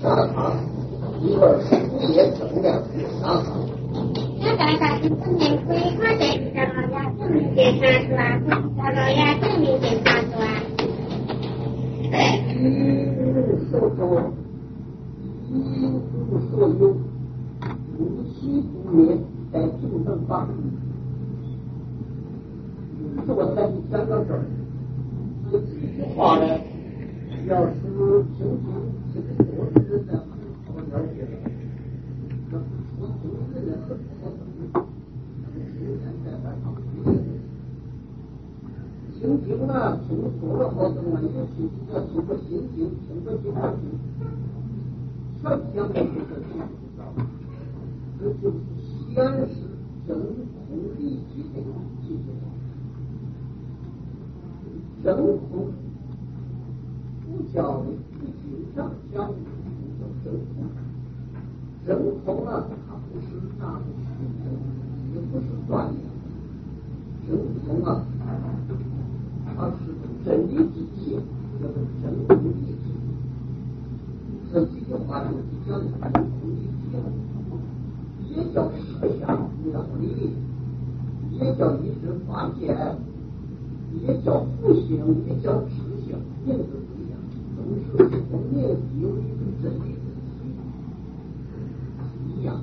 大堂一个书写整的大堂。 那大家是不能归我的这个呀，证明检查是吧？这个呀，证明检查是吧？ 所作，一无所有，无息不灭，在平等法。是我才讲到这儿。这句话呢，要是究竟这个多人在很好了解的，那我多人呢很好懂，现在在上心经呢，听说了好多呢，有些要听过心经，听过经常经，全讲的是这种知道，这就是显示真空离体的境界。真空不叫你不经常讲，不叫真空。真空呢，它不是那个虚空，也不是断的。真空啊，它是真理之界，叫做真空离体。这几句话就是讲的真空离体，也叫设想量理，也叫一知发现。也叫复性，也叫知性，名字不一样，都是说明有一个真理的一样。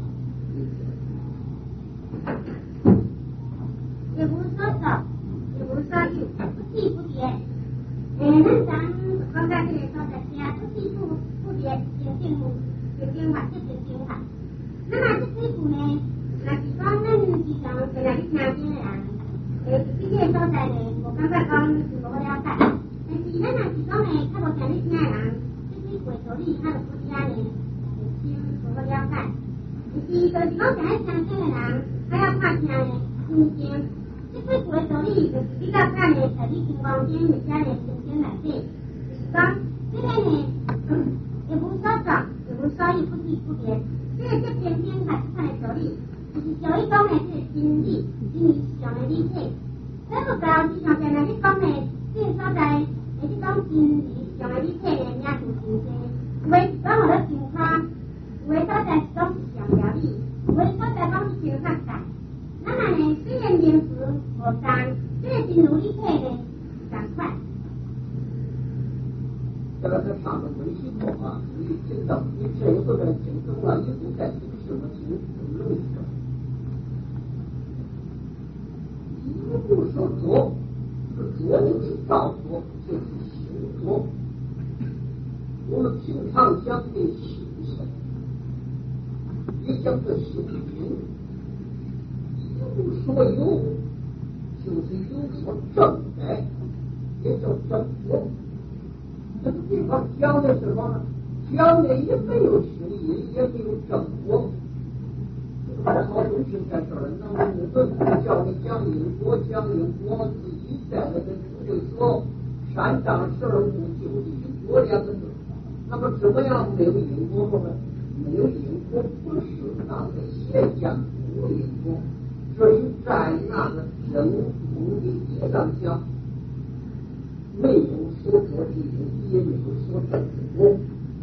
也不说少，也不说有，不提不别。咱刚才这里说的是啊，不提不别，经法，这是经法。那么这几部呢，那是讲咱是讲在那里听经的人，这些所在呢。感觉讲是无了解，但是咱若是讲呢，较无听你听的人，这些过道理，较就不知呢，是无了解。但是就是讲听你听的人，还要看听的心经，这些过道理就是比较看的，在你金刚经或者呢心经内底，就是讲这个呢，也无所长，也无所以不提不别，这边经还是看的道理，就是有一种呢是心理上的理解。这个高市场在那里讲呢，这所在，那是讲真理上的理解呢，也是真济。有的是讲我的情况，有的所在是讲是上了理，有的所在讲是真发达。那么呢，虽然名词无同，这个真如理解呢是同款。 这个在上面没写过啊，你听到你这一部分听懂了，以后再听什么经更容易懂。一无所作，这作就是造作，就是行作。我们平常讲的行性，也讲的行因。一无所有，就是有所正在，也叫正果。这个地方讲的是什么呢？讲的也没有行因，也没有正果。好东西在这儿，那么我们不叫你讲因果，自己在那个书里说三章12部就是因果两个字。那么怎么样没有因果呢？没有因果不是那个现象无因果，所以在那个真空的界上讲，没有所作的因，也没有所证的果。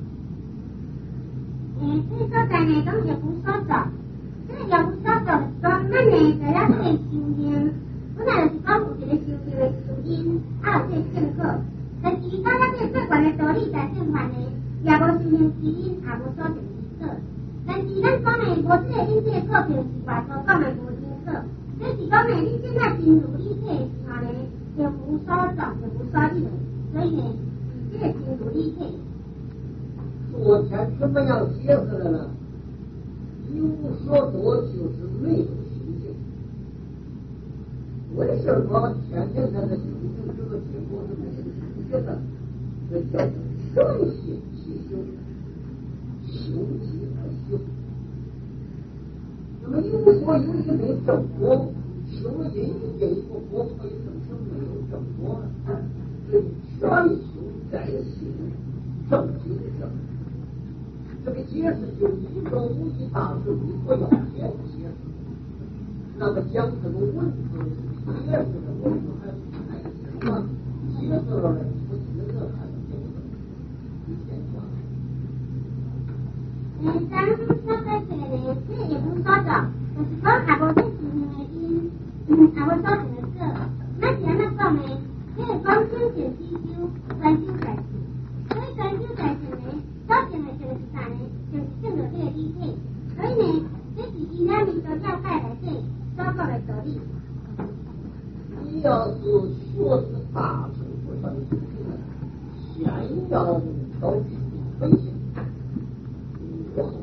这所在呢，讲也无所作。这个也无所作，讲咱呢在咱这个修行，本来就是讲有一个修行的主因，还有这个正果。但是讲咱这个最悬的道理在正法呢，也无修行之因，也无所定之果。但是咱讲呢，无这个因，这个果，就是外头讲的无因果。这是讲呢，你现在真如理解的时候呢，就无所作，就无所有，所以呢，是这个真如理解。 昨天怎么样解释的呢？一无所作就是没有行性。为什么天天在那修行这个结果是没有行性的？这叫做全心其修，修己而修。那么一无所有也没有正果，修因一定一个果可以证成没有正果了。所以全修在心，正就是正。这个解释就一个无一大师你不要解释。那么讲这个文字解释的文字还是太深了，解释了呢不知道还是不知道。以前讲咱小在这呢，这也不是说着，就是说还无这事情的因，还无造成的果。那既然那讲呢，这个光修行必修，专修在事。所以专修在事呢，造成的这个是啥呢？就是证到这个理体。所以呢，这是依咱民族要解来这所讲的道理。 你要是学识大成不成就，先要到去本性，然后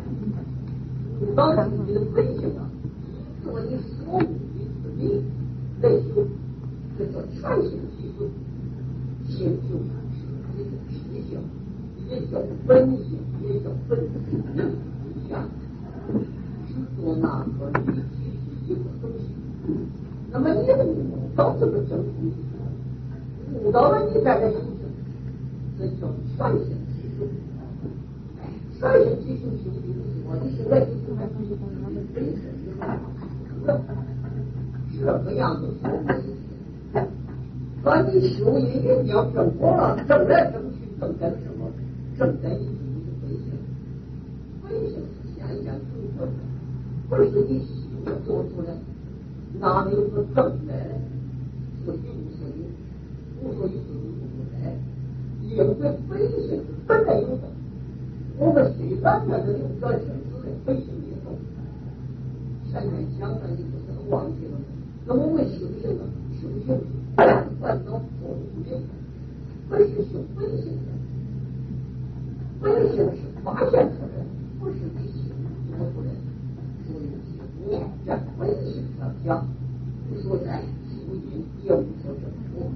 当自己的本性啊，作为你所悟的自己来修，这叫全性其修。性就是也叫体性，也叫本性，也叫本性一样，只做那个离体是一个东西。那么你悟到这个真空，悟到了你在这修行，这叫全性其修。全性其修修的是说，你现在就是还是本身这个样子说没有。把你修一定要正果了，正来正去，正在什么？正在你自己的本性。本性是显现出的，不是你修做出来。哪里有个正来？所以无所有，无所有无来。因为本性是本来有的，我们虽然在这里转身之内，本性也动。前面讲的你不是忘记了？那么我们修行呢？修行烦恼破不明，本是修本性的，本性是发现出来，不是你修做出来。所以我在本性上讲，不说在修行也无所证果。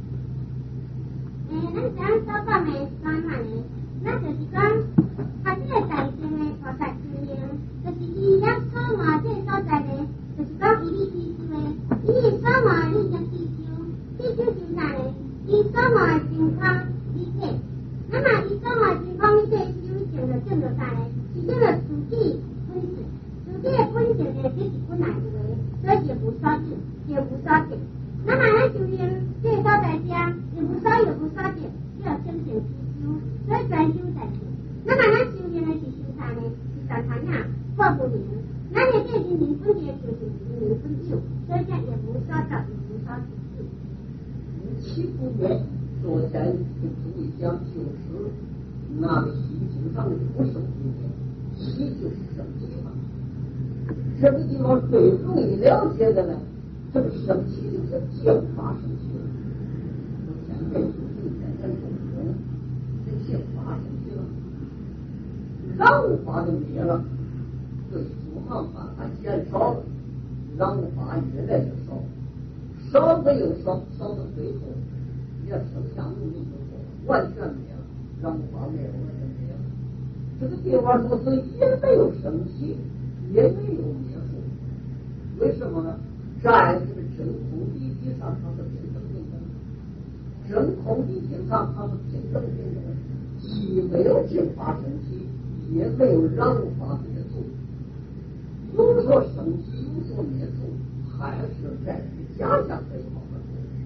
咱讲所讲的专门呢，那就是讲，他这个在前的菩萨修行，就是伊要草嘛这个所在呢，就是讲伊理必修的，伊草嘛你就必修。必修是啥呢？伊所望的情况理解，那么伊所望的情况理解修行就证到啥呢？是证到自己本性，自己的本性呢，这是本来的，所以也无所定，也无所定。那么咱修行这个所在家，也无所有，无所定，叫正性其修，所以专修在修。那么咱修行呢是修啥呢？是常常呀破不明，咱的这是明本的就是明本有，所以讲也无所造，也无所定。 其不灭，昨天跟诸位讲，就是那个心经上的不生不灭，其就是生气嘛。这个地方最容易了解的呢，这个生气就是净化生气了。我前面就是在这中，这净化生气了，让法就灭了，对诸行把它减少了，让法越来越少。少没有少，少到最后也剩下无名之火，完全灭了，让法没有了就灭了。这个地方说是也没有生起，也没有灭数，为什么呢？在这个真空地体上它是平等平等，真空地体上它是平等平等，既没有净化生起，也没有让法灭数。有所生起，有所灭数，还是在假象这一方面，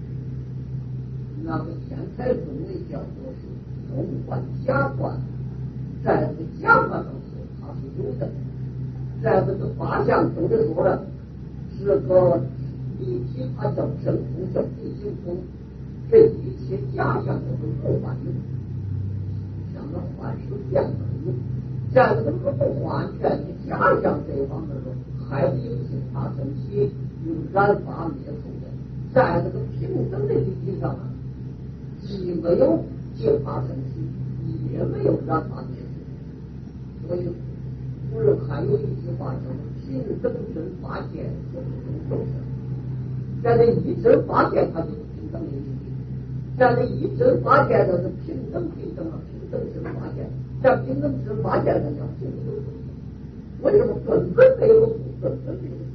那个天才中为叫做是空观假观，在这个假观上说它是有的，在这个法相中的说呢，是个一体，它叫真空，叫不净空，这一切假象都是不还的，像那幻是变的有，在这个不完全的假象这一方面说，还是有些它生起。有染法灭数的，在这个平等的理体上呢，既没有净化生起，也没有染法灭数。所以古人还有一句话叫做“平等真法界，众生众生”。在这一真法界，它就是平等的理体；在这一真法界，它是平等平等啊，平等真法界。在平等真法界，它叫平等众生。为什么根本没有数，根本没有数？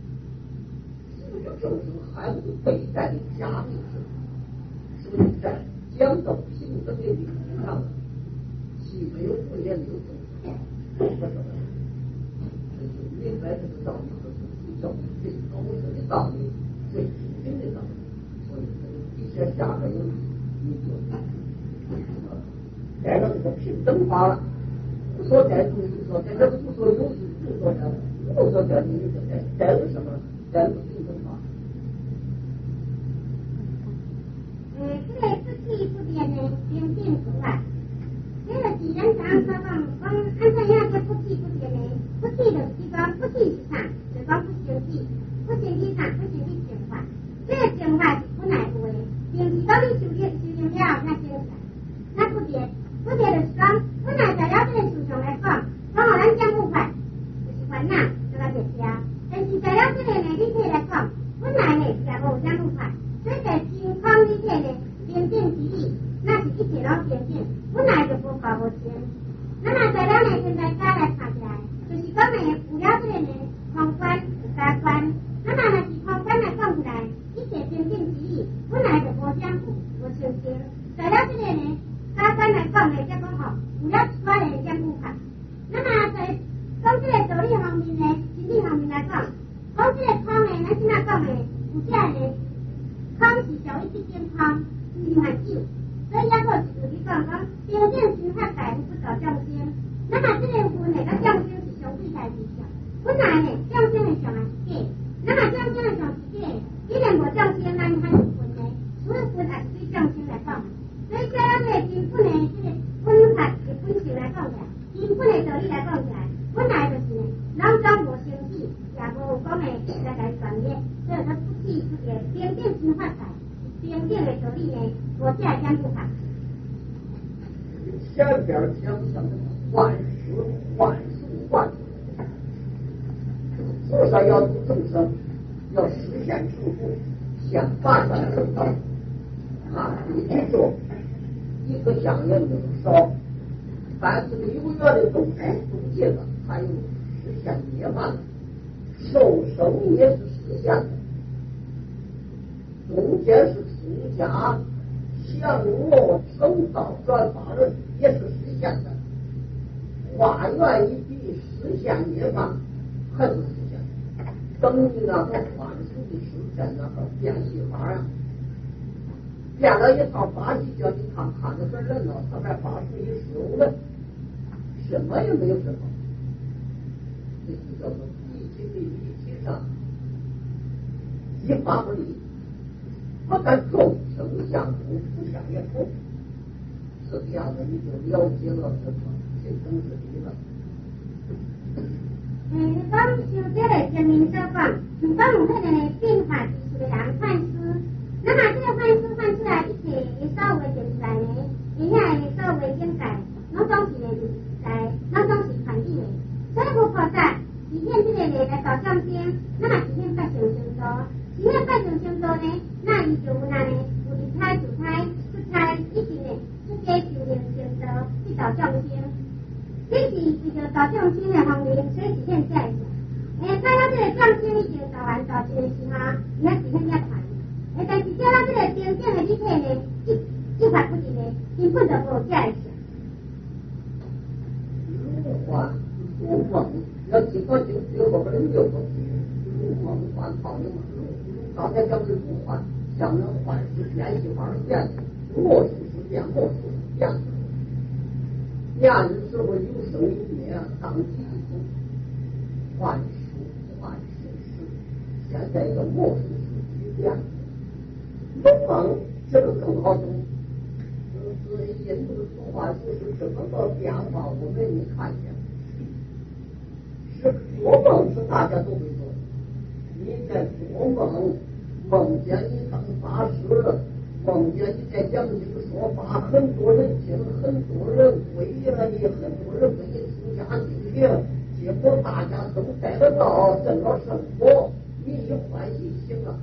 众生还是背带的假名字，所以在讲到平等的理论上，既没有不也没有众生，为什么？这就明白这个道理和比较最高深的道理，最精进的道理。所以一些下边有你就改了这个平等法了， 无所在主义所在，这个无所有是无所在，无所在主义所在，在是什么？在是平等法。 这个不起不变的平静出来，这个是咱常说讲按怎样叫不起不变的？不起就是讲不起是啥？就讲不生气，不生气啥？不生气情怀。这个情怀是本来有的，并是讲你修炼了才生起来，那不变。不变就是讲，本来在了这个事上来讲，讲互咱讲不快，就是烦恼，就来别吃。但是在了这个呢，理体来讲，本来呢也无讲不快，所以在健康理体呢，平静之意，那是一切拢平静，本来就无高无深。那么在了呢，现在家来看起来，就是讲呢，有了这个呢，空观有加观。那么若是空观来讲起来，一切平静之意，本来就无相符，无相生。在了这个呢。加观来讲呢，则讲吼，有了一寡的讲不快。那么在讲这个道理方面呢，心理方面来讲，讲这个空呢，咱怎样讲呢？有这呢，空是属于一种空，是万有。所以还个就是讲平静心发大，不造众生。那么这个分呢，甲众生是相对待之上。本来呢，众生的上也是假，那么众生的上是假，既然无众生，咱还有分呢，所以分也是对众生来讲。所以，咱这个根本的这个本法的本性来讲起来，根本的道理来讲起来，本来就是呢，拢总无生气，也无讲的来来传灭，所以说不起不变，平静心发财，平静的道理呢，我这讲不法。 前边讲什么？万事万事万物，至少要度众生，要实现成佛，想办法得到啊！你去做。一个相应的少，但是有缘的东西中间了，还有实现涅槃，受生也是实现的，中间是出家降落成道转法轮也是实现的，化缘一笔实现涅槃还是实现的，等于那个凡俗的事在那个变戏法呀。变了一套法器，叫你看着很热闹，他还法术一收了，什么也没有什么，这就叫做一体的一体上，一法不离，不但众生相同，不相也同，这个样子你就了解了什么心生之理了。 讲像这个前面所讲，讲有迄个变化技术的人看书。那么这个幻术看出来，一切的所谓定出来呢，伊遐的所谓境界，拢总是来，拢总是传递的。所以佛菩萨实现这个呢来导众生，那么实现八相成道，实现八相成道呢，那伊就有那呢有离开自胎出差，一定呢出家修行成道去导众生。这是为着导众生的方面，所以实现这样。看到这个众生已经导完导成的时候，伊还实现这款。但是叫咱这个平静的理体呢，一法不离呢，根本就无这样想。 如幻如梦，要几个就有个人有个如梦幻泡影嘛。刚才讲的如幻，像那幻是变戏法变，魔术是变魔术是变。变的时候有生有灭，当即一种幻术幻术是，现在的魔术是变。梦这个更好懂，印度的图画就是这么个变化，我们没看见。是做梦是大家都会做，你在做梦，梦见你当法师了，梦见你在讲经说法，很多人听，很多人归了你，很多人给你出家修行，结果大家都带得到，证了圣果，你一欢喜行了。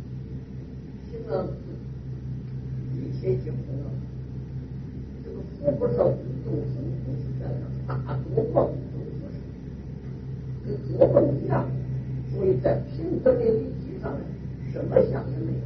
一切就通了。这个佛不受众生不是这样，大多梦都不是，跟做梦一样。所以在平等的理体上，什么相也没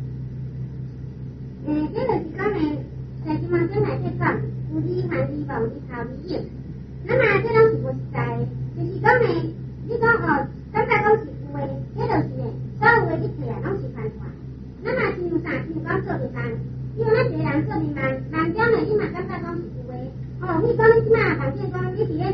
有。 这个是讲呢，在金毛经来讲，有理还理妄，理他理应。那么这种是不实在的，就是讲呢，你讲哦，刚才讲是有的，这就是呢，所有的一切啊，拢是幻化。那么是有啥？是讲做民办，因为咱一个人做民办，万中呢，你嘛感觉讲是有的。哦，你讲你即马房间讲，你伫咧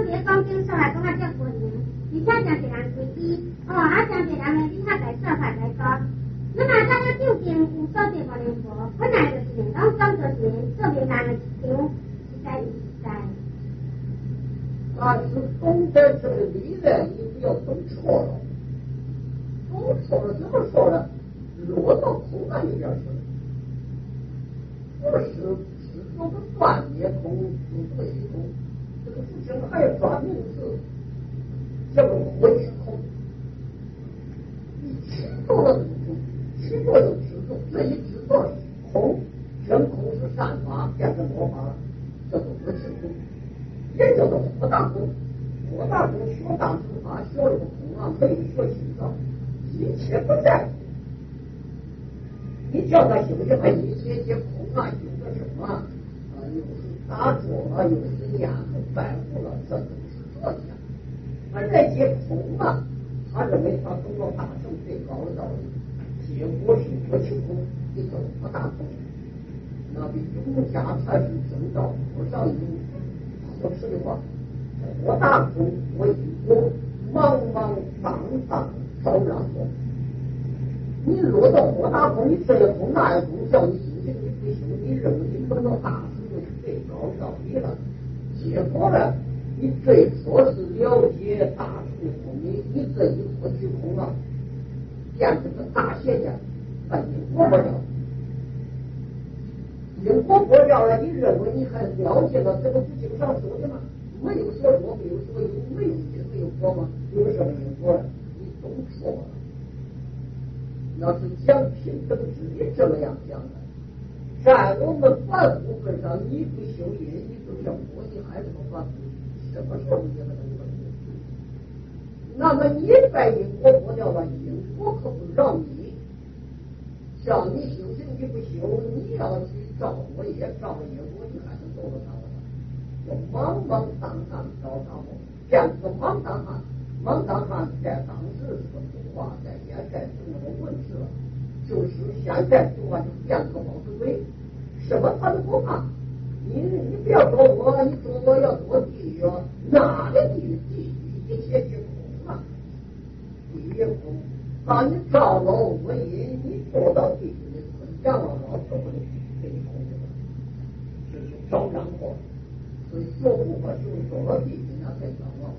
个讲经说来讲啊，足文明，而且真侪人规矩，真侪人呢，你较来说法来讲。那么咱要究竟有所在无能无，本来就是讲当作是做明人的一场，实在实在。 但是懂得这个理呢，你不要懂错了。懂错了怎么说呢？落到空案里边去了。不是执着的断灭空，不对空，这个事情还有专名词，叫做回空。你执着了执着就执着，这一执着是空，真空是善法，变成魔法了，叫做不是空，也叫做佛大空。佛大空学大乘法，学了个空啊，可以学心造，一切不在乎。你叫他修行，还一些空啊，有个什么啊，又是打坐了，又是念和拜佛了，这都是作假。而那些空啊，他认为他通过大乘最高的道理。结果是不清空，你走不大空，那比永家才是正道多少有合适的话，我大空我一我茫茫荡荡照然空。你落到我大空，你这也空那也空，叫你修行你不修，你认为你碰到大乘就是最高道理了。结果呢，你最初是了解大乘的空理，你这一不去空了。变成个大现象，把因果破掉，因果破掉了，你认为你还了解了这个不经上说的吗？没有说果，没有说有，没有因，没有果吗？有什么因果了？你懂错了。要是讲平等之理这么样讲的，在我们凡夫份上，你不修因，你不正果，你还是个凡夫，什么时候你才能成功？那么你把因果破掉了，因果可不让你，叫你修行你不修，你要去造我也造了因果，你还能做得到吗？就茫茫荡荡找他们，变成茫荡汉，茫荡汉在当时是个图画，在现在是那个文字了，就是现在图画就变成毛主鬼，什么他都不怕。你不要说我，你说我要做地狱，哪个地狱一切皆空啊，地狱空。当你造了恶因，你做到地狱的捆绑了，老头子给你控制了，这就招让祸。所以做不法就是做到地狱，那才招让。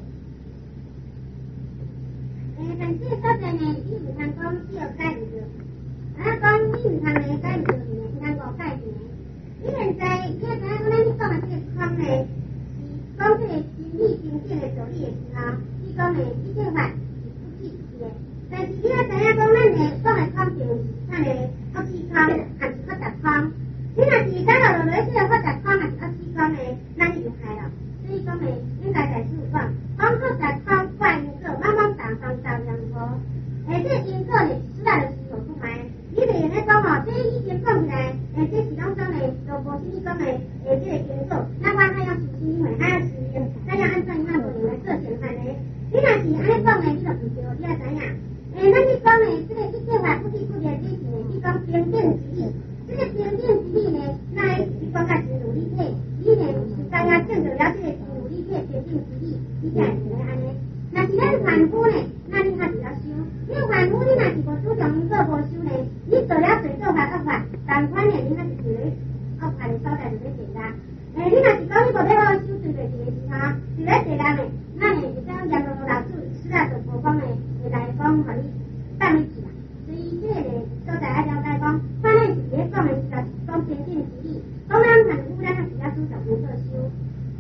但这所在呢，你唔通讲只有改唔着，讲你唔通咧改唔着呢，唔通我改呢。你现在你知影讲咱你讲的这个空呢，是讲这个心理真正的道理的时候，你讲的一切法是不计的。但是你要知影讲咱的讲的空就是咱的恶气空，还是复杂空。你若是讲落来这个复杂空还是恶气空呢，咱就害了。所以讲呢，应该在思讲，讲复杂空怪因果，茫茫荡荡照样无。这个因果呢，实在就是无不买。你袂用咧讲哦，这已经讲起来，这是拢讲的，都无什么讲的，这个因果，那我还要实行，还要实行，咱要按照伊那无用来做循环的。你若是安尼讲的，你就唔对，你要知影。咱你讲的这个一切法不离不离这是呢，你讲平等之理，这个平等之理呢，那你讲个真如理体，你呢是大家证得了这个真如理体平等之理，你才会安尼。那是咱凡夫呢，那你还是要修。因为凡夫你若是无主张因果无修呢，你做了罪做法恶法，同款呢，你还是伫咧恶法的所在就咧做啦。你若是讲你无要好修罪罪的时候，就咧做人呢，那呢就讲阎罗罗老祖实在就无讲呢，会来讲互你放你去啦。所以这个所在要了解讲，反正是咧讲的是讲平等之理，讲咱凡夫咱还是要主张因果修。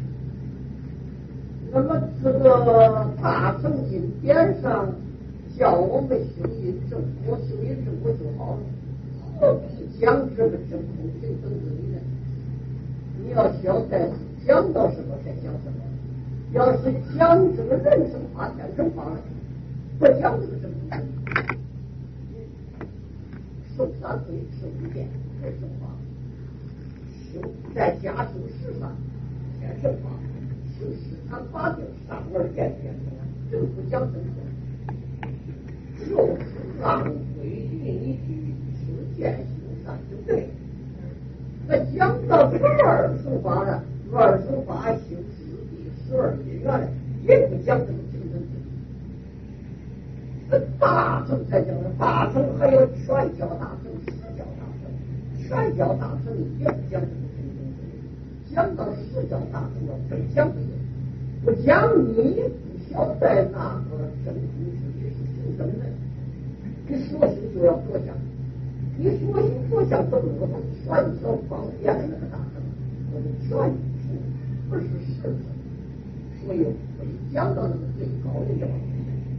那么这个大乘经典上叫我们修因正果，修因正果就好了，何必讲这个真空平等之理呢？你要晓得讲到什么才讲什么。要是讲这个人生法、天生法了，不讲这个真空平等，受三罪、受五戒、人生法，修再加修十善、天生法。就时常发定上而见天这个不讲真空，就是按规矩你去持戒修善就对。那讲到这个二乘法呢，二乘法修十地12因缘呢， 也不讲这个竞争制度。大乘才讲的，大乘还有全教大乘、实教大乘，全教大乘也不讲这个竞争制度，讲到实教大乘了，非讲这个，不讲你不晓得那个真空之力是竞争的，你索性就要着想，你索性着想怎么我们全教方面的那个大乘，我们全不是实证，所以会讲到那个最高的要求。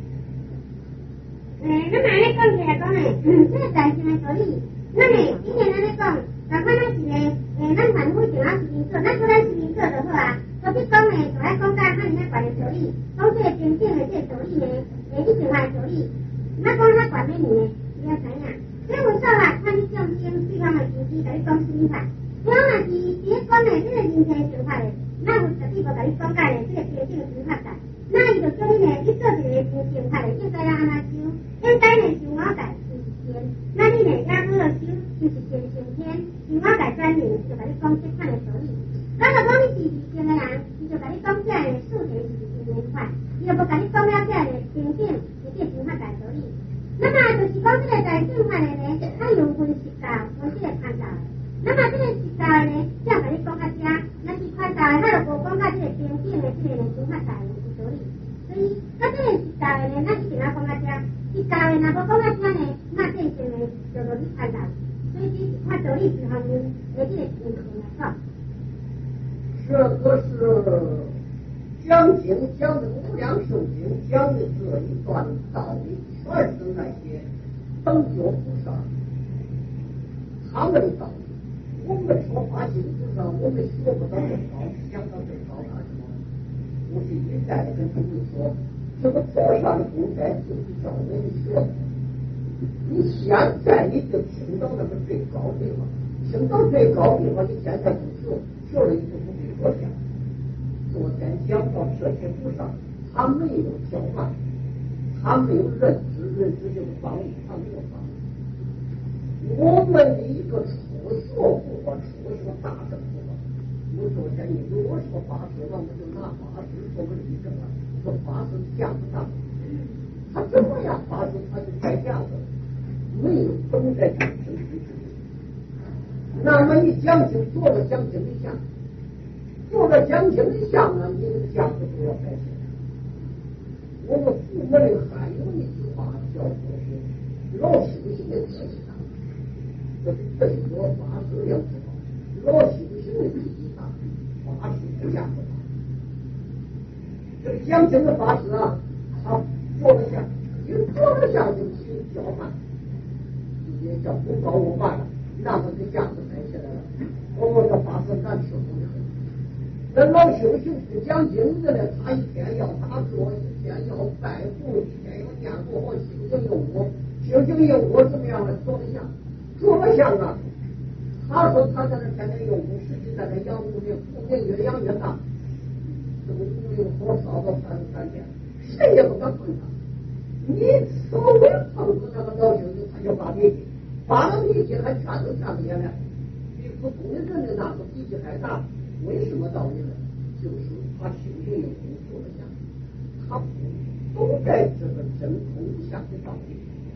那么咧讲起来讲咧，这个大乘的道理，那么以前咱咧讲，咱看咱是咧，咱凡夫就要实行做，咱做咱实行做就好啊。所以讲咧，就爱讲到咱咧管的道理，讲这个真正的这个道理咧，以前话的道理，那讲他管的你咧，你要知影。所以有说啊，看你众生对方的自己，甲你讲心法。我若是伫咧讲咧，这个人生想法咧，那有绝对无甲你讲解咧，这个真正的想法在。那伊就叫你咧，你做一个真正法咧，应该要安怎修？应该咧修我改就是天，那你咧要好修就是天成天，修我改专人就甲你讲这款的道理。那如果你是正的人，伊就甲你讲这个事情是真正法，伊就无甲你讲了这个真正是这想法改道理。那么就是讲这个在正法的咧，它有分实教跟这个看教的。那么这个实教的咧，才甲你讲到这，那是看教的，它就无讲到这个真正的这个想法改的道理。所以，那这个实教的咧，咱一定要讲到这。实教的若无讲到这呢，那真正的就落去看教。所以这是看道理是方面的这个情况来讲。 这个是讲经讲的无量寿经讲的这一段道理，全是那些等觉菩萨他们的道理。我们说发心菩萨，我们学不到最高，想到最高干什么？我是一再跟他们说，这个菩萨的功德就是教人学的。你现在你就听到那个最高的地方，听到最高的地方，你现在就学，学了你就不会说下。昨天讲到这些菩萨，他没有教慢，他没有认知，认知就是帮助，他没有帮助。我们的一个初学佛法，初学大乘佛法，我昨天你如果说法师，那我就拿法师做个例证了，说法师架不上，他怎么样法师他就开架子，没有懂得讲经之理。那么你讲经做了讲经的像。做了讲经的像呢，你的架子就要改变。我们父母里还有一句话叫做是老修行的第一大，这是对我法师要知道，老修行的第一大，法师的架子大。这个讲经的法师啊，他做了像，因为做了像就只有较慢，也叫不高我慢了，让他的架子摆起来了。我们的法师干什么？那老修行不讲经的呢，他一天要打坐，一天要拜佛，一天要念佛，好修行有我，修行有我怎么样呢？做了像，做了像啊！他说他在那天天用功，实际在那养武的，武的越养越大，这个武有火烧到三天，谁也不敢碰他。你稍微碰着那个老修行，他就发脾气，发了脾气还劝都劝不下来，比普通的人的那个脾气还大。为什么道理呢？就是他修行有功做了像，他不懂得这个真空相的道理。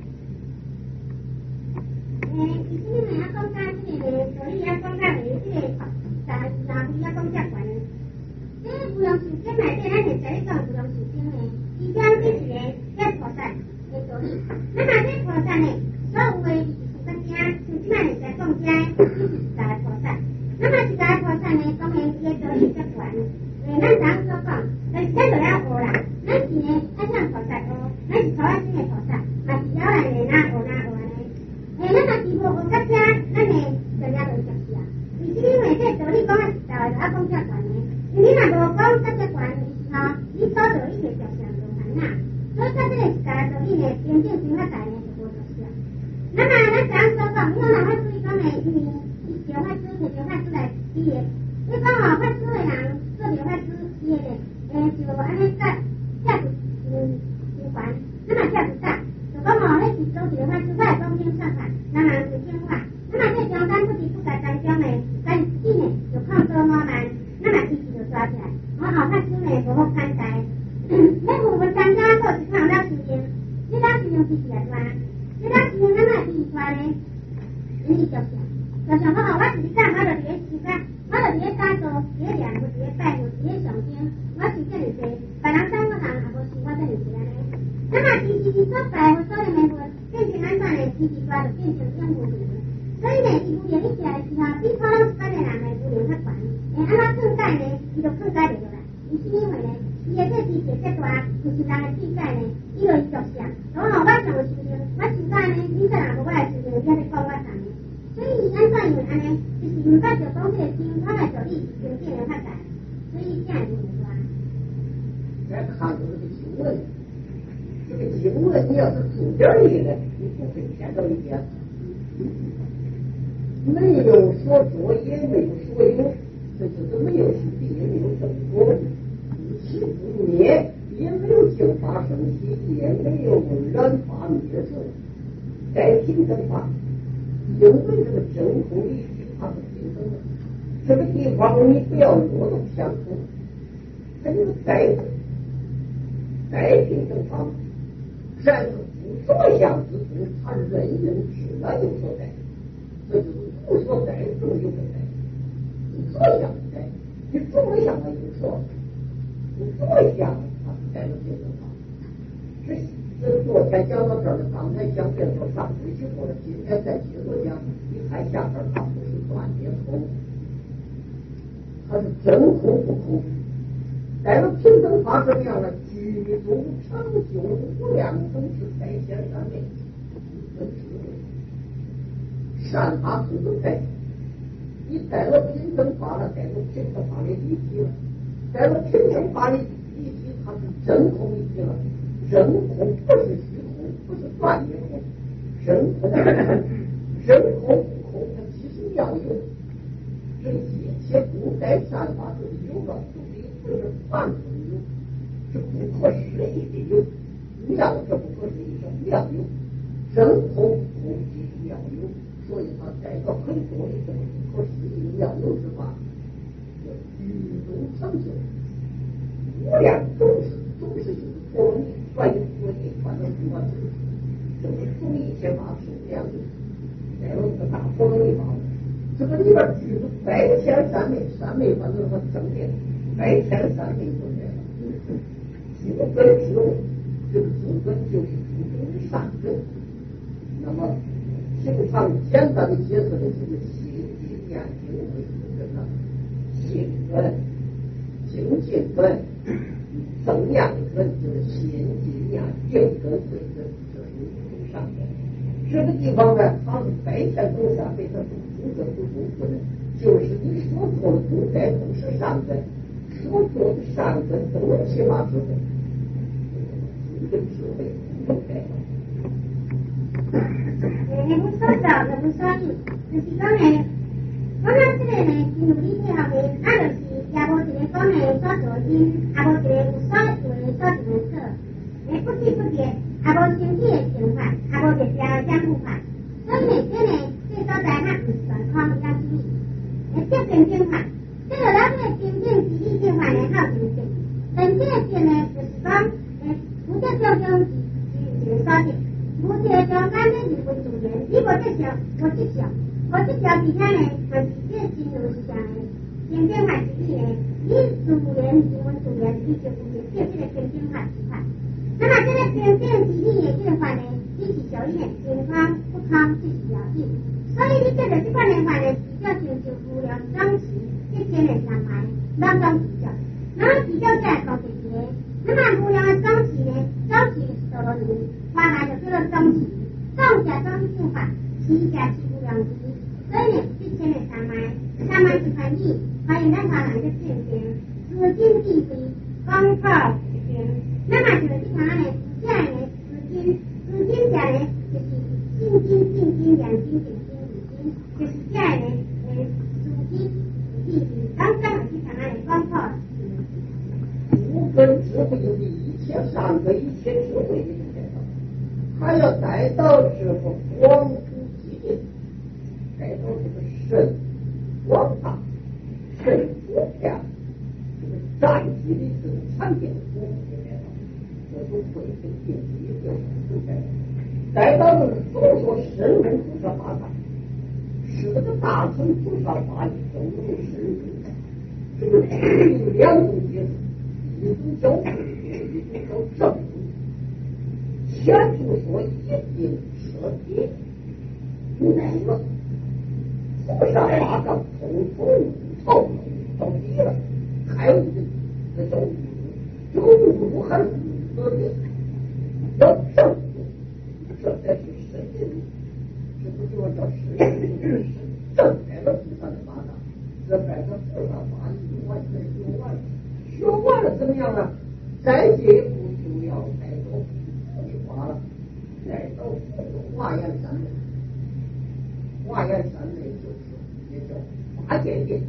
其实你们要讲解这个，所以要讲解这个，但是要讲解关。这个不用时间来，这咱现在讲不用时间的，伊讲这是个这菩萨的道理。那么这菩萨呢，所有的出家人，像即摆在讲这，就是大菩萨。那么是大菩萨呢，当然这个道理较悬。咱常所讲，但是咱就要学啦。咱是呢，爱向菩萨学，咱是初一生的菩萨，嘛是了来呢，学呢。咱若是无学到这，咱呢就了无实事啊。为什么？因为这道理讲啊实在，就要讲较悬的。因为你若无讲到这悬的时候，你所道理就着上无烦恼。所以在这个是大道理呢，真正生活在呢就无着事啊。那么咱常所讲，你若法师讲呢，因为叫法师是叫法师来治的。你讲法师的人做叫法师治的，就安尼个价值循环，那么价值大，就讲你是做叫法师，我来讲经说法，人人是听话，那么这中间不是不甲当中呢，咱自己呢就抗多我慢，那么自己就抓起来，我法师呢不好看待， 情其实也大，这咱事情咱哪比出来呢？因为就像我是你干，我就伫咧想啊，我就伫咧打坐，伫咧念佛，伫咧拜佛，伫咧上经，我想这么多，别人等我人也无想我这么多呢。咱若时所拜佛所念的佛，变成安怎呢？时出来就变成养无灵。所以呢，伊无灵一起来的时候，比普通一般的人的无灵较悬。安怎更改呢？伊就更改袂落来。伊是因为呢，伊的这世界这大，就是人的世界呢，伊就伊着想，我上的事情，我想到呢，你这人无我的事情，你还在讲我啥呢？所以安怎因为安尼，就是毋捌着讲这个经，我来着你经典的较大，所以这样就唔大。 再看这个经文，这个经文你要是注点里的，你不会偏到一边。没有所作，也没有所有，这就是没有是地，也没有正果，无起不灭，也没有净法生起，也没有染法灭生，该平等法。因为这个真空离体它是平等的，这个地方你不要落到相同，它就是该平等法，然是无所相之中，它人人自然有所在，这就是无所在中有所在，无所相在，你怎么想它有所，你怎么想它是在平等法。这昨天讲到这儿了，刚才讲这说上回去说了，今天再接着讲。你看下边它不是断灭空，它是真空不空。在了平等法什么样的？居中长久无量总是在前三昧，跟智慧善法通通在。你带了平等法了，带了平等法的离体了，带了平等法的离体，它是真空离体了。真空不是虚空，不是断灭空，真空不空，它其实妙有。这一切不该善法都是有了，不是半途有，是不可思议的有。妙这不可思议是妙有，真空不即是妙有，所以它带到很多的这种不可思议的妙有之法，叫居中长久，无量总是就是陀罗尼。万有所依，万有诸法之就是从一切法是这样的。再有一个大陀罗尼法，这个里边居住百千三昧，三昧反正和正念，百千三昧都在了。基本智慧，这个基本就是诸中的善根。那么平常简单的解释的就是心经念经为什么根呢？心根、精进根。正念根就是心经念定根慧根，这是无上根。这个地方呢，它是百千种善被它种根不种根，就是你所做的功德都是善根，所做的善根都是起码智慧，这个智慧都在。 你不说早，也不说硬，就是讲呢，我们这个呢，进入理体后面，那就是。也无一个讲的所做因，也无一个有所为所做的果，不知不觉，也无身体的情法，也无特别的讲护法。所以呢，这所在它不是全空的讲主义，这真正法，这个咱这真正是理性法的好真正。真正的正呢，就是讲，无这种种是所定，无这种咱这是不自然，你无这项，无这项，无这项其他呢，就是这心路是啥呢？真正法是你呢，你自然是阮自然，你就不是叫这个真正法是法。那么这个真正是你的这个法呢，你是属于呢健康不康就是了定。所以你这个这款的法呢，比较成就无量庄持，这千年三排，两种比较。那么比较下来搞这些，那么无量的庄持呢，庄持是陀罗尼，法来就叫做庄持，庄加庄正法，持加是无量持。所以呢，这千年三排，三排是翻译。欢迎咱华人的见证，资金地位，光靠时间。那么就是这款呢，这样呢，资金价呢，就是心经、定经、两经、点经、五经，就是这样呢，资金地位，刚刚是这款呢，光靠。 无根智慧的一切善根，一切智慧的带到，还要带到之后广普济尽，带到这个神广大。甚至呀，这个战机的这种产品服务的来了，这都会跟电子一个都在。 再到这个总说深入菩萨法上，是这个大乘菩萨法里总有深入，这个有两种解释，一种叫正，一种叫正。前头说一定彻底没了，菩萨法上统统透到底了，还有这叫这个物还是合理，要正。这才是神经，这不就叫神经？是正来了菩萨的法上，这摆着菩萨法理完全学完了，学完了怎么样呢？再进一步就要带到佛的法了，带到佛的华严三昧。华严三昧就是也叫法界定，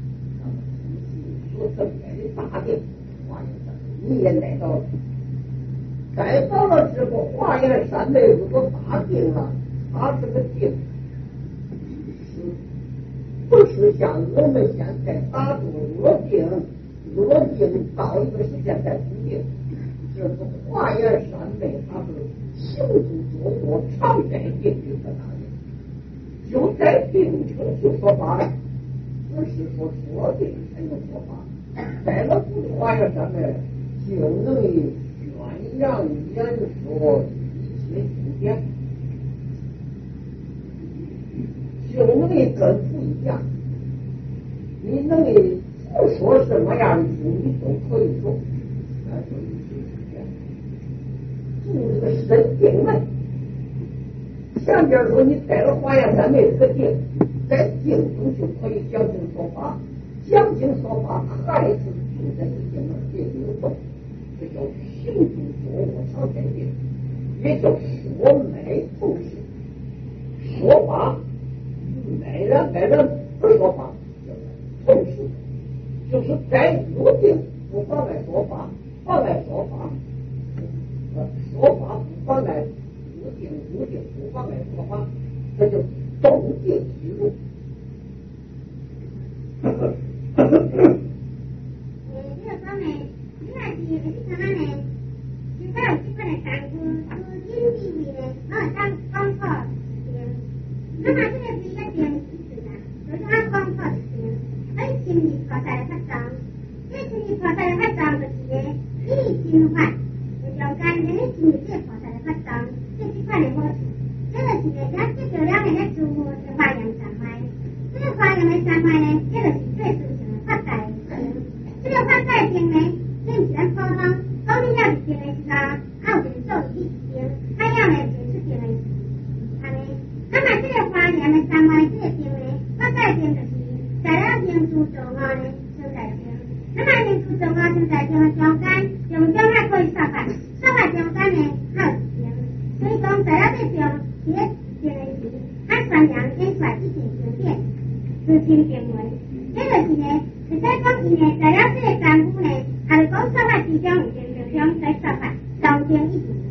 所证来的大定，华严三昧你也带到了。带到了之后，华严三昧如果打定了，它这个定是不是像我们现在打住恶定到一个时间再不定？这个华严三昧它是行住坐卧常在定的大定，就在定中就说法了，不是说说定才能说法。带了不华严三昧就能宣扬演说一切经典，就能跟不一样。你能不说什么样的书，你都可以说。住这个身定门，前边说你带了华严三昧这个定，在定中就可以讲经说法，讲经说法还是住在这定门定有动，这叫行住坐卧常在定，也叫说脉同时。说法脉然不说法，叫同时，就是在入定不妨碍说法，妨碍说法，说法不妨碍入定，入定不妨碍说法，这就动静即入。 这个方面，你还是看看呢，现在有几个人干部资金地位呢，当光靠那么这个是一个点意思啦，就是按光靠点，心理靠在发展，这心理靠在发展就是呢，意心法，了解人的心理这靠在发展，这是块的好处。这个是呢，咱这个两个的注目是华严三昧，这个华严的三昧呢，这个是最主要的发展性。这个发展性呢，你不然普通，当你要是定的时候，有就是做一定，还要呢就是定的是，安尼。那么这个华严的三昧这个定呢，发展性就是在了定住坐卧呢存在定。那么定住坐卧存在定的中间，中间还可以说法，说法中间呢还有定。所以讲在了这定，这个定的是，它宣扬演出来一定经典，自行定位。这个是呢，实在讲伊呢，在了这个干部呢，还是讲说法之中有定中在说法上定一定。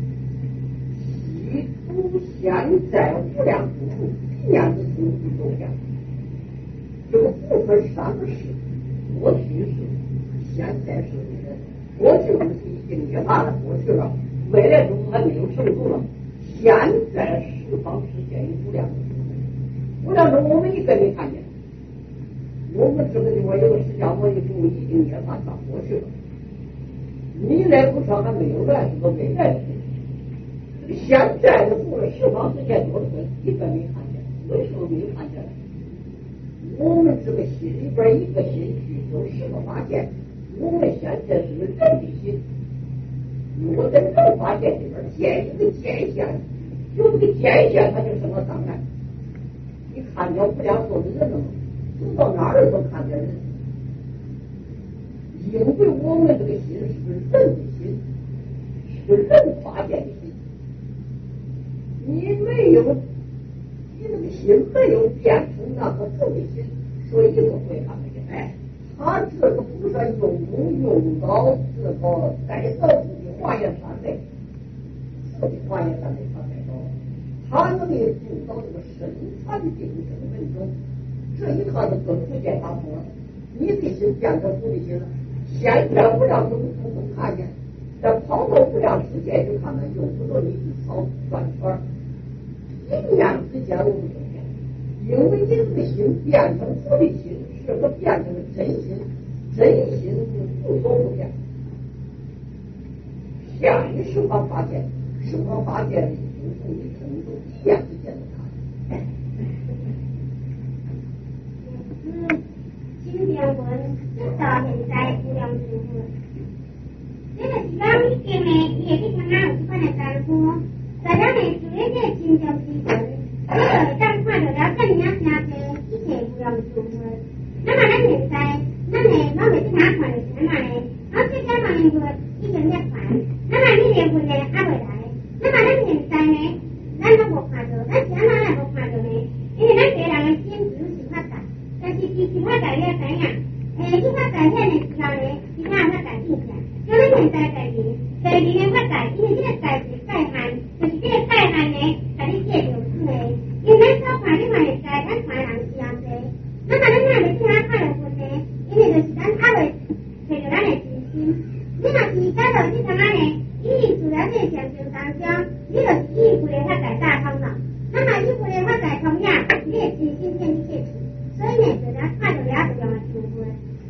其主现在无量诸处，一念之处不周详。这个部分三个事，过去式、现在式。过去我们是已经涅槃了，过去了，未来中还没有成就了。现在十方世界有无量诸处，无量中我们一个没看见。我们这个地方有个释迦牟尼佛已经涅槃到过去了，你来不说还没有来，是个未来的事。现在的过了十方世界多的一个没看见，为什么没看见？我们这个心里边一个心去有10个法界，我们现在是人的心，我在人法界里边建一个界限，有这个界限它就生了障碍。你看见无量寿的人了吗？走到哪儿都看见人，因为我们这个心是人的心，是人法界的心。你没有，你那个心没有变成那个佛的心，所以就会看不见。哎，他这个菩萨用到这个带到自己华严三昧，自己华严三昧他带到了，他能够住到这个深禅定正门中，这一下子跟福建打通了，你的心变成佛的心了。现在无量众不看见，这跑到无量世界去看看，用不着你一操转圈见我不正见，因为你这个心变成佛的心，是个变成了真心，真心是无所不见。现实方发现，生活发现的不同的程度，一眼之间的看。 新变文直到现在无量诸佛。这个是讲以前呢，伊会去听啊有一款的功夫，在咱的自己这心中时阵，你就会当看到了更加真多一切无量诸佛。那么咱现在，咱袂去哪看的是安怎呢？我这点嘛因为已经在看，那么你连份呢还未来，那么咱现在呢，咱都无看到，咱是安怎来无看到呢？因为咱个人的心只是发达，但是其他大家知影，其他大现的时候呢，其他发达进来。所以现在家己的发展，因为这个家己界限，就是这个界限呢，把你界定出来。因为咱所看，你嘛会知，咱看人是安多。那么咱哪会去哪看到分呢？因为就是咱还未找到咱的真心。你若是假如你怎啊呢？伊住在这个禅修当中，你就是依附的发展大通了。那么依附的发展通呀，你的真心变得切实。所以呢，就咱看到了不用去分。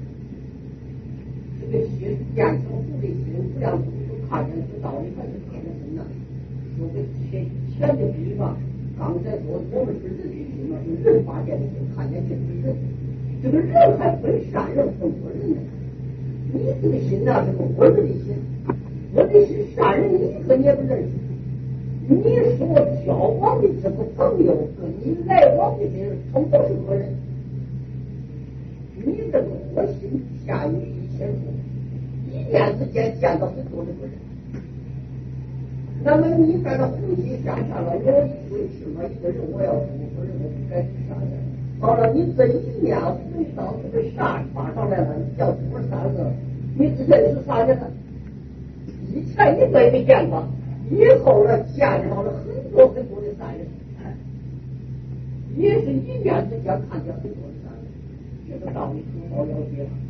这个心变成佛的心，不要看见知道，你看是看见什么呢？说个前的比方，刚才说我们是人的心嘛，是人发现的心，看见这是人，这个人还分善人分恶人呢。你这个心呐是个我的心，我的心善人一个你也不认识。你说交往的这个朋友跟你来往的这他们都是恶人，你这个恶心下于一切处。一念之间见到很多的人，那么你在这呼吸向上了，我一为什么一个人我要什么个人我不该去杀人？好了，你这一念回到这个善发上来了，你叫多少个？你认识啥人了？以前你没见过，以后呢见到了很多很多的善人，也是一念之间看见很多的善人，这个道理很好了解了。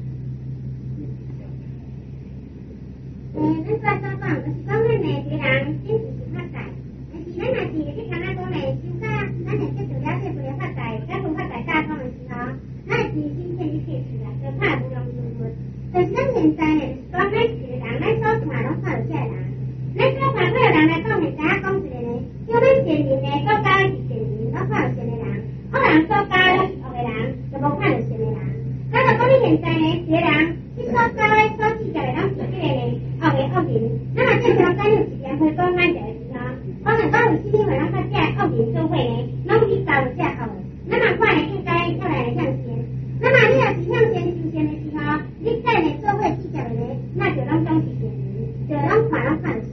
咱所讲就是讲咱呢，个人真是发财，但是咱若是去听啊讲呢，修到咱呢接受了这份的发财，咱份发财大方的时候，咱的自信变得切实啊，就怕无量诸佛。但是咱现在呢，讲咱一个人，咱所看拢看到这人，咱所看到的人来讲，现在讲一个呢，叫咱善人呢，所教的是善人，所看到善的人；恶人所教的是恶的人，就无看到善的人。咱就讲你现在呢，一个人，你所教的、所指教的，拢是这个呢。恶人，那么这条咱有时间会讲咱这个时候，可能讲有时间会让他这恶人做伙呢，拢去搞这恶的。那么我呢应该要来向前。那么你要是向前修仙的时候，你再呢做伙指教的呢，那就拢总是善人，就拢看善人。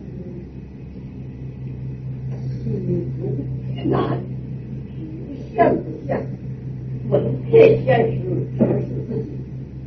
心中之难，举贤不贤，问配贤时，只是自己。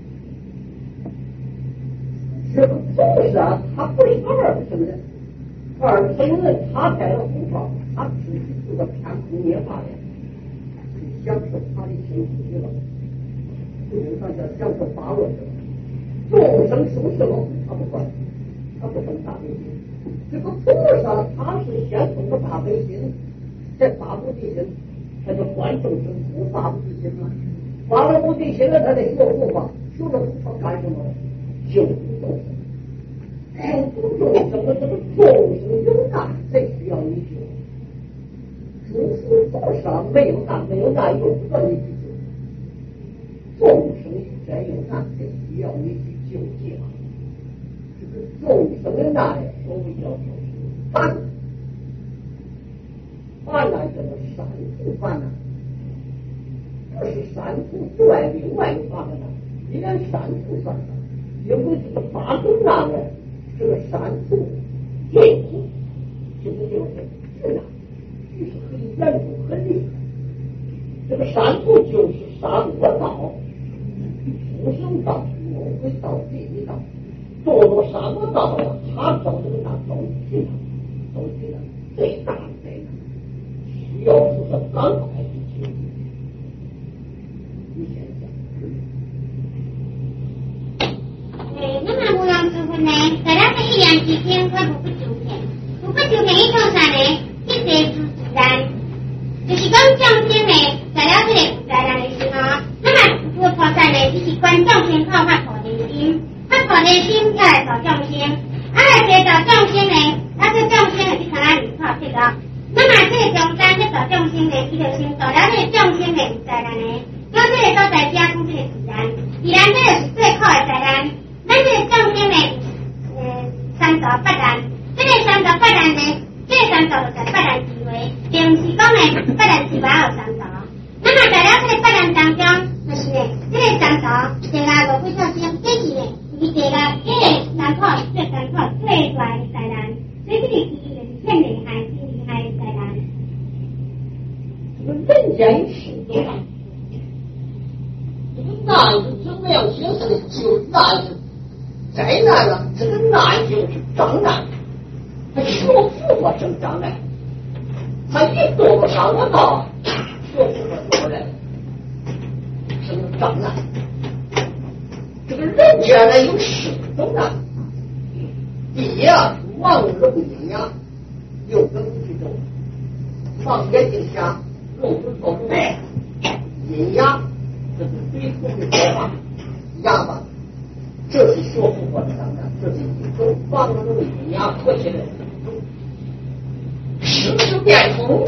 这个菩萨他不是二乘人，二乘人他带了红包，他自己是个偏空涅槃的，是享受他的幸福去了，基本上叫享受法乐去了。众生受什么他不管，他不生大悲心。这个菩萨他是先通过大悲心，再发菩提心，他就观众生不发菩提心了。发了菩提心了，他得学护法，学了护法干什么？救度众生，救度众生的这个众生有难才需要你救，诸佛菩萨没有难又不得你去救，众生真有难才需要你去救济啊！这个众生的难，所谓叫做烦，烦难叫做三途烦难，不是三途之外另外有八个难，你连三途算上。因为这个八种难呢，这个三途最苦，这个就是智难，就是很严重、很厉害。这个三途就是三恶道、畜生道、魔鬼道、地狱道，堕落三恶道呀，他走这个道都去了，都去了，最大的灾难，需要就是赶快去救。你想想。 那么无量诸佛呢，在咱的一念之间，我不救骗，不救骗一种啥呢？一切自然， 就是讲众生呢，在了这个有灾难的时候，那么佛菩萨呢，只是观众生靠发菩提心，发菩提心要来度众生，来接度众生呢，这众生就去参加离破这个。那么这个中间这度众生呢，伊就先度了这个众生呢有灾难呢，叫这个所在加工这个自然，自然这个是最苦的灾难。咱这个众生呢，三道八难，这个三道八难呢，这个三道就是八难智慧，并不是讲呢八难智慧有三道。那么在了这个八难当中，就是呢，这个三道第五几条心，这是呢，伊第五这个难破最难破最大的灾难，所以这个是很厉害、很厉害的灾难。 人间是多难，这个难是怎么样解释的？就难是再难了，这个难就是障碍，他学佛过成障碍，他一多上了道，学佛过来成障碍。这个人间呢有10种难，第一啊，盲聋喑哑，有根之中，盲眼睛瞎，聋子说不白，喑哑，这是最苦的说法，哑巴。这是学佛过的障碍，这是一种盲聋喑哑合起来的一种。世事变通，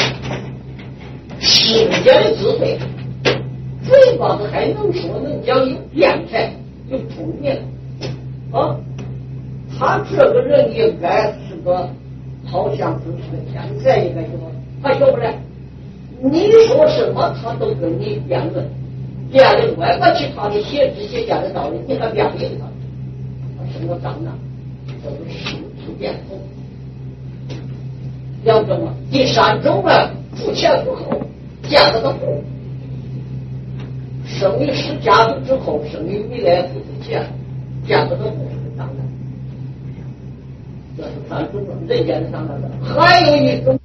世界的智慧，嘴巴子还能说能讲，有辩才，有聪明啊！他这个人应该是个好像是个天才，应该说他学不来。你说什么，他都跟你辩论。辩论外把其他的写这些家的道理，你还辩论他，他什么障碍？这是世事变通。2种啊，第3种啊，付前付后，见得到后。生于时家族之后，生于未来付之前，见得到后是障碍。这是3种人间的障碍。还有一种